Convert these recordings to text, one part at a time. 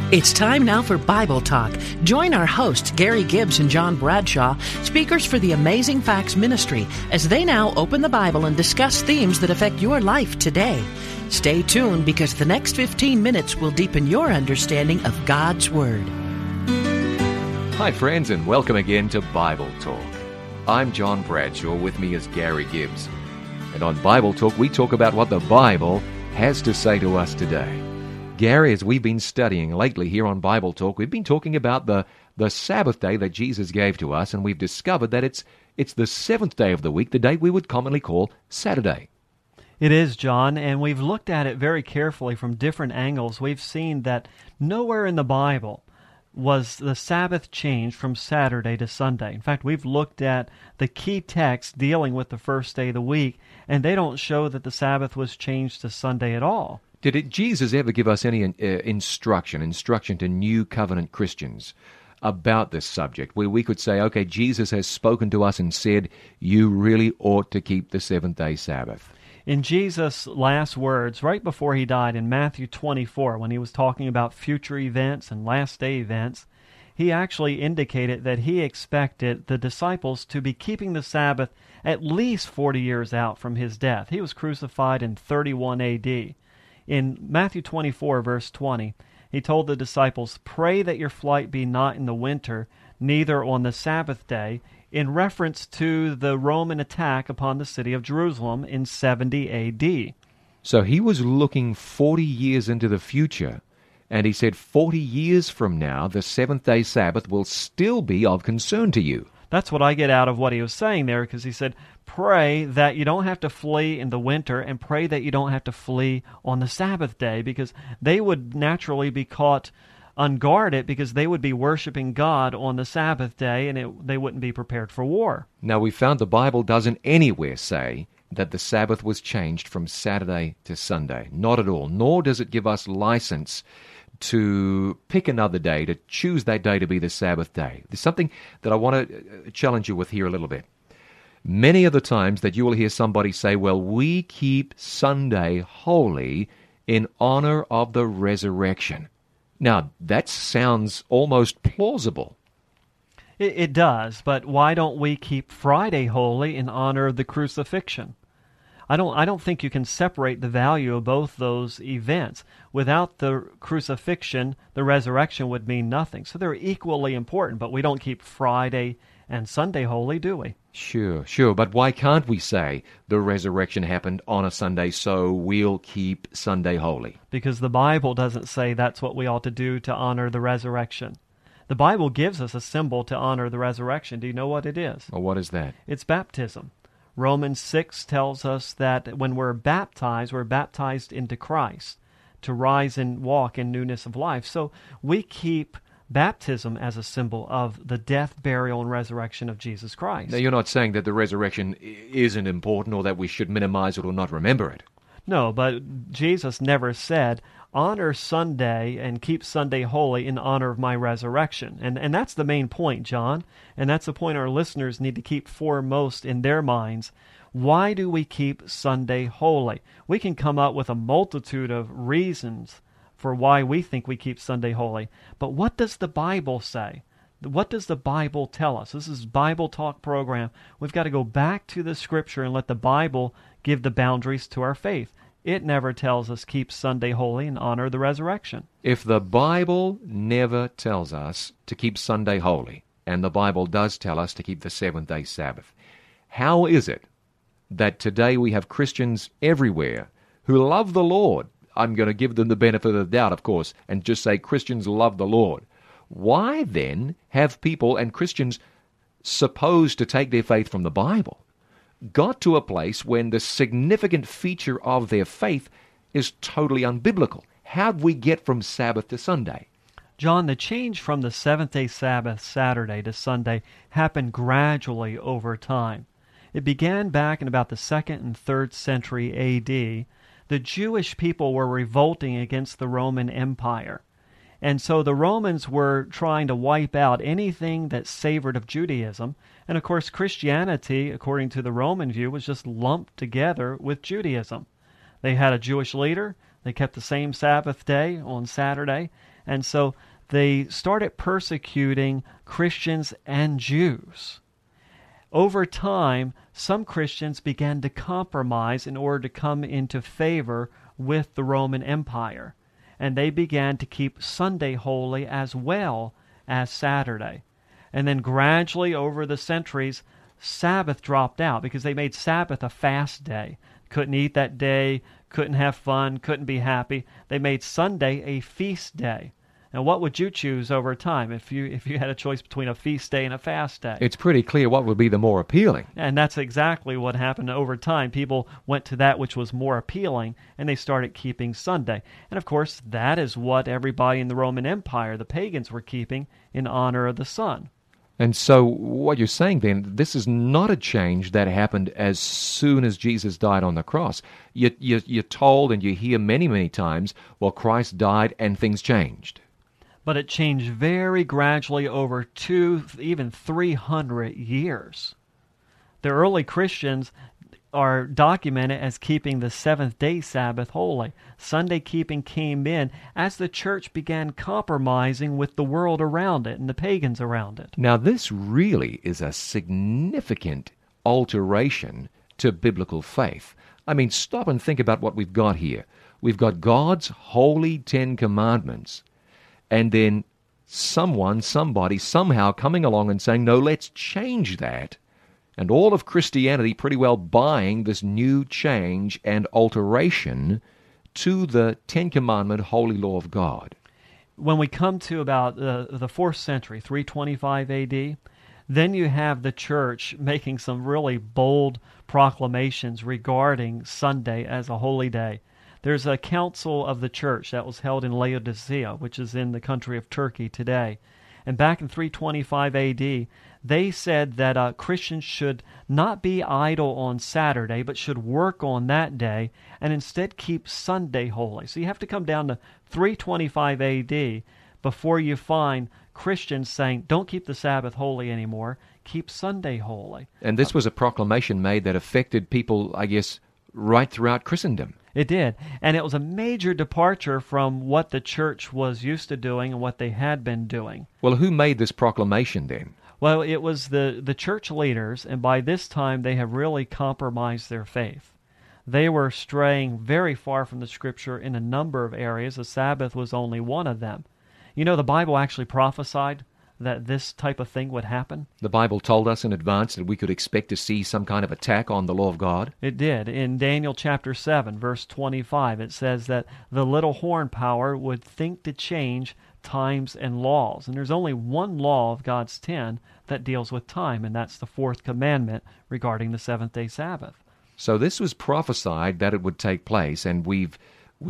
It's time now for Bible Talk. Join our hosts, Gary Gibbs and John Bradshaw, speakers for the Amazing Facts Ministry, as they now open the Bible and discuss themes that affect your life today. Stay tuned because the next 15 minutes will deepen your understanding of God's Word. Hi friends, and welcome again to Bible Talk. I'm John Bradshaw, with me is Gary Gibbs. And on Bible Talk, we talk about what the Bible has to say to us today. Gary, as we've been studying lately here on Bible Talk, we've been talking about the Sabbath day that Jesus gave to us, and we've discovered that it's the seventh day of the week, the day we would commonly call Saturday. It is, John, and we've looked at it very carefully from different angles. We've seen that nowhere in the Bible was the Sabbath changed from Saturday to Sunday. In fact, we've looked at the key texts dealing with the first day of the week, and they don't show that the Sabbath was changed to Sunday at all. Did Jesus ever give us any instruction to New Covenant Christians about this subject, where we could say, okay, Jesus has spoken to us and said, you really ought to keep the seventh-day Sabbath? In Jesus' last words, right before he died in Matthew 24, when he was talking about future events and last-day events, he actually indicated that he expected the disciples to be keeping the Sabbath at least 40 years out from his death. He was crucified in 31 A.D., In Matthew 24, verse 20, he told the disciples, "Pray that your flight be not in the winter, neither on the Sabbath day," in reference to the Roman attack upon the city of Jerusalem in 70 A.D. So he was looking 40 years into the future, and he said 40 years from now, the seventh-day Sabbath will still be of concern to you. That's what I get out of what he was saying there, because he said, pray that you don't have to flee in the winter, and pray that you don't have to flee on the Sabbath day, because they would naturally be caught unguarded, because they would be worshiping God on the Sabbath day, and they wouldn't be prepared for war. Now, we found the Bible doesn't anywhere say that the Sabbath was changed from Saturday to Sunday. Not at all. Nor does it give us license to pick another day, to choose that day to be the Sabbath day. There's something that I want to challenge you with here a little bit. Many of the times that you will hear somebody say, well, we keep Sunday holy in honor of the resurrection. Now, that sounds almost plausible. It does, but why don't we keep Friday holy in honor of the crucifixion? I don't think you can separate the value of both those events. Without the crucifixion, the resurrection would mean nothing. So they're equally important, but we don't keep Friday and Sunday holy, do we? Sure. But why can't we say the resurrection happened on a Sunday, so we'll keep Sunday holy? Because the Bible doesn't say that's what we ought to do to honor the resurrection. The Bible gives us a symbol to honor the resurrection. Do you know what it is? Well, what is that? It's baptism. Romans 6 tells us that when we're baptized into Christ to rise and walk in newness of life. So we keep baptism as a symbol of the death, burial, and resurrection of Jesus Christ. Now, you're not saying that the resurrection isn't important or that we should minimize it or not remember it. No, but Jesus never said, honor Sunday and keep Sunday holy in honor of my resurrection. And that's the main point, John. And that's the point our listeners need to keep foremost in their minds. Why do we keep Sunday holy? We can come up with a multitude of reasons for why we think we keep Sunday holy. But what does the Bible say? What does the Bible tell us? This is Bible Talk program. We've got to go back to the Scripture and let the Bible give the boundaries to our faith. It never tells us keep Sunday holy and honor the resurrection. If the Bible never tells us to keep Sunday holy, and the Bible does tell us to keep the seventh-day Sabbath, how is it that today we have Christians everywhere who love the Lord? I'm going to give them the benefit of the doubt, of course, and just say Christians love the Lord. Why then have people and Christians supposed to take their faith from the Bible got to a place when the significant feature of their faith is totally unbiblical? How'd we get from Sabbath to Sunday? John, the change from the seventh-day Sabbath, Saturday, to Sunday happened gradually over time. It began back in about the 2nd and 3rd century A.D. The Jewish people were revolting against the Roman Empire. And so the Romans were trying to wipe out anything that savored of Judaism. And of course, Christianity, according to the Roman view, was just lumped together with Judaism. They had a Jewish leader. They kept the same Sabbath day on Saturday. And so they started persecuting Christians and Jews. Over time, some Christians began to compromise in order to come into favor with the Roman Empire, and they began to keep Sunday holy as well as Saturday. And then gradually over the centuries, Sabbath dropped out because they made Sabbath a fast day. Couldn't eat that day, couldn't have fun, couldn't be happy. They made Sunday a feast day. Now, what would you choose over time if you had a choice between a feast day and a fast day? It's pretty clear what would be the more appealing. And that's exactly what happened over time. People went to that which was more appealing, and they started keeping Sunday. And, of course, that is what everybody in the Roman Empire, the pagans, were keeping in honor of the sun. And so what you're saying then, this is not a change that happened as soon as Jesus died on the cross. You're told and you hear many, many times, well, Christ died and things changed. But it changed very gradually over 200, even 300 years. The early Christians are documented as keeping the seventh-day Sabbath holy. Sunday keeping came in as the church began compromising with the world around it and the pagans around it. Now, this really is a significant alteration to biblical faith. I mean, stop and think about what we've got here. We've got God's holy 10 commandments, and then somebody, somehow coming along and saying, no, let's change that. And all of Christianity pretty well buying this new change and alteration to the Ten Commandment holy law of God. When we come to about the 4th century, 325 A.D., then you have the church making some really bold proclamations regarding Sunday as a holy day. There's a council of the church that was held in Laodicea, which is in the country of Turkey today. And back in 325 A.D., they said that Christians should not be idle on Saturday, but should work on that day, and instead keep Sunday holy. So you have to come down to 325 A.D. before you find Christians saying, don't keep the Sabbath holy anymore, keep Sunday holy. And this was a proclamation made that affected people, I guess, right throughout Christendom. It did. And it was a major departure from what the church was used to doing and what they had been doing. Well, who made this proclamation then? Well, it was the church leaders, and by this time they have really compromised their faith. They were straying very far from the Scripture in a number of areas. The Sabbath was only one of them. You know, the Bible actually prophesied that this type of thing would happen. The Bible told us in advance that we could expect to see some kind of attack on the law of God. It did. In Daniel chapter 7, verse 25, it says that the little horn power would think to change times and laws. And there's only one law of God's 10 that deals with time, and that's the 4th commandment regarding the seventh-day Sabbath. So this was prophesied that it would take place, and we've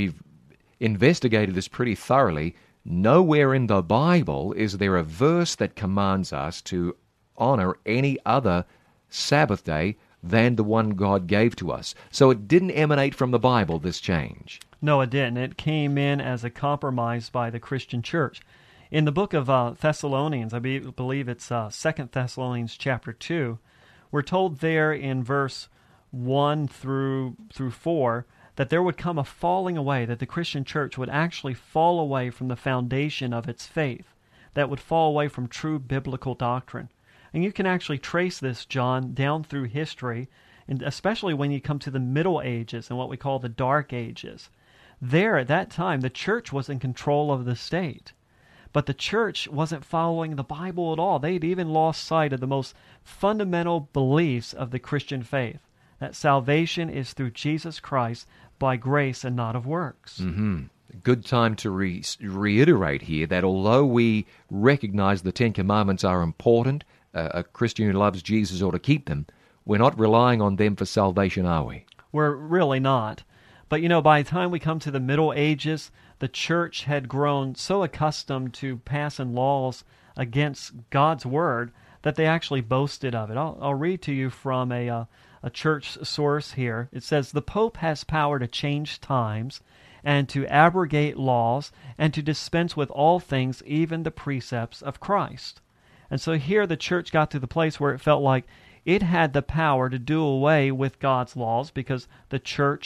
investigated this pretty thoroughly. Nowhere in the Bible is there a verse that commands us to honor any other Sabbath day than the one God gave to us. So it didn't emanate from the Bible, this change. No, it didn't. It came in as a compromise by the Christian church. In the book of Thessalonians, I believe it's 2 Thessalonians chapter 2, we're told there in verse 1 through 4 that there would come a falling away, that the Christian church would actually fall away from the foundation of its faith, that would fall away from true biblical doctrine. And you can actually trace this, John, down through history, and especially when you come to the Middle Ages and what we call the Dark Ages. There, at that time, the church was in control of the state. But the church wasn't following the Bible at all. They'd even lost sight of the most fundamental beliefs of the Christian faith, that salvation is through Jesus Christ by grace and not of works. Mm-hmm. Good time to reiterate here that although we recognize the Ten Commandments are important, a Christian who loves Jesus ought to keep them, we're not relying on them for salvation, are we? We're really not. But you know, by the time we come to the Middle Ages, the church had grown so accustomed to passing laws against God's Word that they actually boasted of it. I'll read to you from a church source here. It says, "The Pope has power to change times and to abrogate laws and to dispense with all things, even the precepts of Christ." And so here the church got to the place where it felt like it had the power to do away with God's laws because the church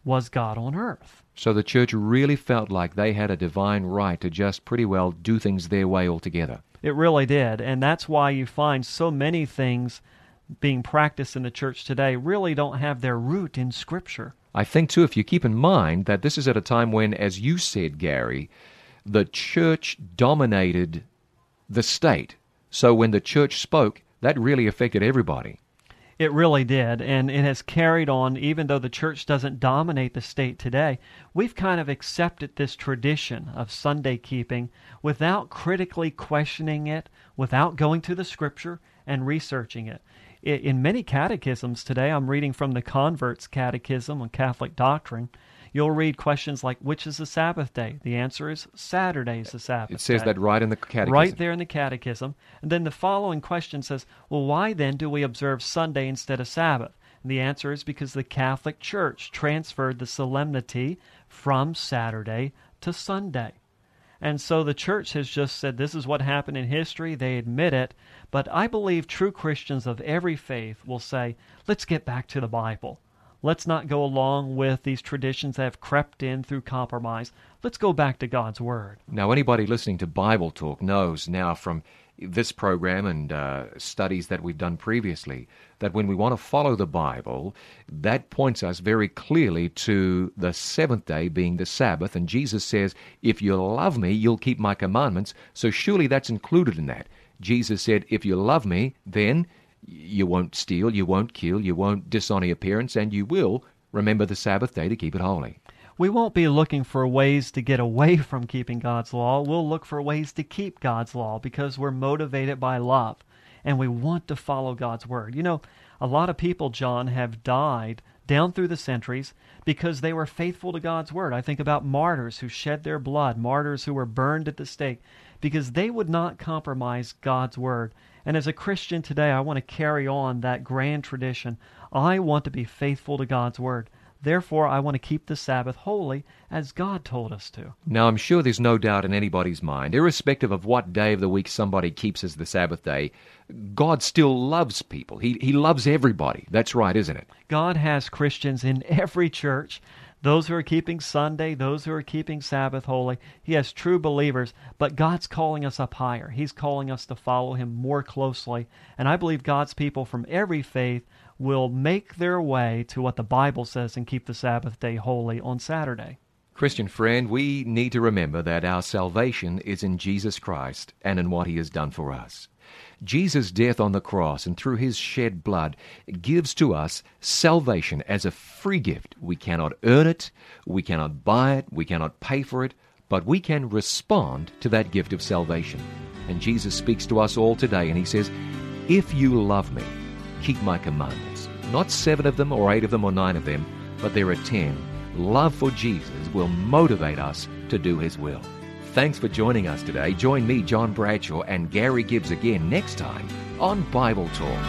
was God on earth. So the church really felt like they had a divine right to just pretty well do things their way altogether. It really did, and that's why you find so many things being practiced in the church today really don't have their root in Scripture. I think, too, if you keep in mind that this is at a time when, as you said, Gary, the church dominated the state. So when the church spoke, that really affected everybody. It really did, and it has carried on. Even though the church doesn't dominate the state today, we've kind of accepted this tradition of Sunday keeping without critically questioning it, without going to the Scripture and researching it. In many catechisms today, I'm reading from the Convert's Catechism on Catholic Doctrine, you'll read questions like, which is the Sabbath day? The answer is Saturday is the Sabbath day. It says that right in the catechism. Right there in the catechism. And then the following question says, well, why then do we observe Sunday instead of Sabbath? And the answer is because the Catholic Church transferred the solemnity from Saturday to Sunday. And so the church has just said this is what happened in history. They admit it. But I believe true Christians of every faith will say, let's get back to the Bible. Let's not go along with these traditions that have crept in through compromise. Let's go back to God's Word. Now, anybody listening to Bible Talk knows now from this program and studies that we've done previously that when we want to follow the Bible, that points us very clearly to the seventh day being the Sabbath. And Jesus says, if you love me, you'll keep my commandments. So surely that's included in that. Jesus said, if you love me, then you won't steal, you won't kill, you won't dishonor your parents, and you will remember the Sabbath day to keep it holy. We won't be looking for ways to get away from keeping God's law. We'll look for ways to keep God's law because we're motivated by love, and we want to follow God's Word. You know, a lot of people, John, have died down through the centuries because they were faithful to God's Word. I think about martyrs who shed their blood, martyrs who were burned at the stake, because they would not compromise God's Word. And as a Christian today, I want to carry on that grand tradition. I want to be faithful to God's Word. Therefore, I want to keep the Sabbath holy as God told us to. Now, I'm sure there's no doubt in anybody's mind, irrespective of what day of the week somebody keeps as the Sabbath day, God still loves people. He loves everybody. That's right, isn't it? God has Christians in every church. Those who are keeping Sunday, those who are keeping Sabbath holy. He has true believers, but God's calling us up higher. He's calling us to follow Him more closely. And I believe God's people from every faith will make their way to what the Bible says and keep the Sabbath day holy on Saturday. Christian friend, we need to remember that our salvation is in Jesus Christ and in what He has done for us. Jesus' death on the cross and through His shed blood gives to us salvation as a free gift. We cannot earn it, we cannot buy it, we cannot pay for it, but we can respond to that gift of salvation. And Jesus speaks to us all today, and He says, if you love me, keep my commandments. Not 7 of them or 8 of them or 9 of them, but there are 10. Love for Jesus will motivate us to do His will. Thanks for joining us today. Join me, John Bradshaw, and Gary Gibbs again next time on Bible Talk.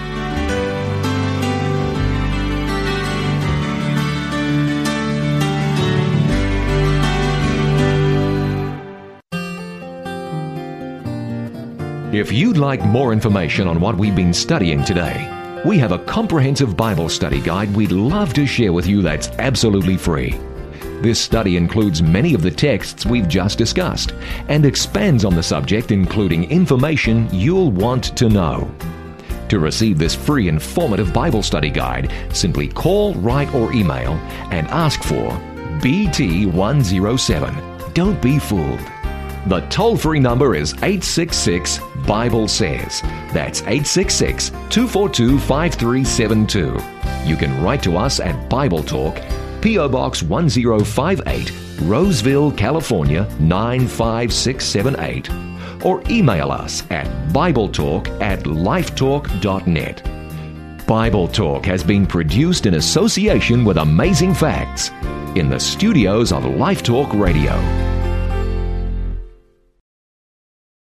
If you'd like more information on what we've been studying today, we have a comprehensive Bible study guide we'd love to share with you that's absolutely free. This study includes many of the texts we've just discussed and expands on the subject, including information you'll want to know. To receive this free informative Bible study guide, simply call, write, or email and ask for BT107. Don't be fooled. The toll-free number is 866-BIBLE-SAYS. That's 866-242-5372. You can write to us at Bible Talk, P.O. Box 1058, Roseville, California 95678, or email us at BibleTalk@lifetalk.net. Bible Talk has been produced in association with Amazing Facts in the studios of Life Talk Radio.